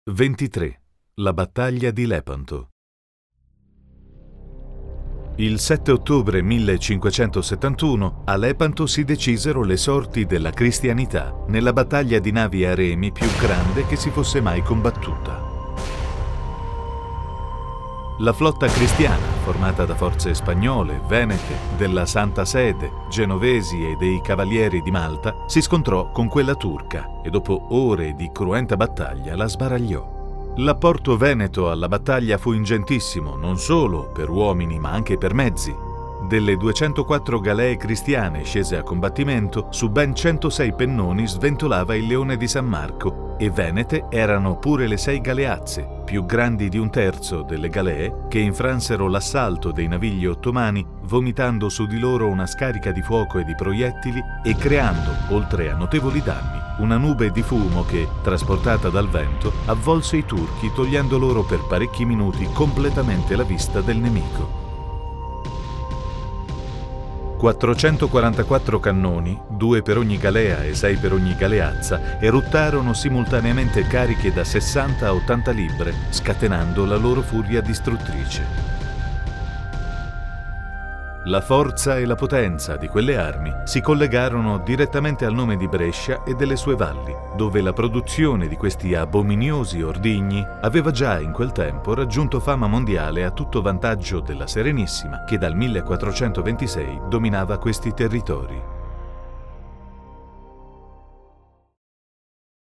23. La battaglia di Lepanto. Il 7 ottobre 1571 a Lepanto si decisero le sorti della cristianità nella battaglia di navi a remi più grande che si fosse mai combattuta. La flotta cristiana, formata da forze spagnole, venete, della Santa Sede, genovesi e dei Cavalieri di Malta, si scontrò con quella turca e dopo ore di cruenta battaglia la sbaragliò. L'apporto veneto alla battaglia fu ingentissimo, non solo per uomini ma anche per mezzi. Delle 204 galee cristiane scese a combattimento, su ben 106 pennoni sventolava il Leone di San Marco e venete erano pure le 6 galeazze, più grandi di un terzo delle galee, che infransero l'assalto dei navigli ottomani, vomitando su di loro una scarica di fuoco e di proiettili e creando, oltre a notevoli danni, una nube di fumo che, trasportata dal vento, avvolse i turchi togliendo loro per parecchi minuti completamente la vista del nemico. 444 cannoni, 2 per ogni galea e 6 per ogni galeazza, eruttarono simultaneamente cariche da 60 a 80 libbre, scatenando la loro furia distruttrice. La forza e la potenza di quelle armi si collegarono direttamente al nome di Brescia e delle sue valli, dove la produzione di questi abominiosi ordigni aveva già in quel tempo raggiunto fama mondiale a tutto vantaggio della Serenissima, che dal 1426 dominava questi territori.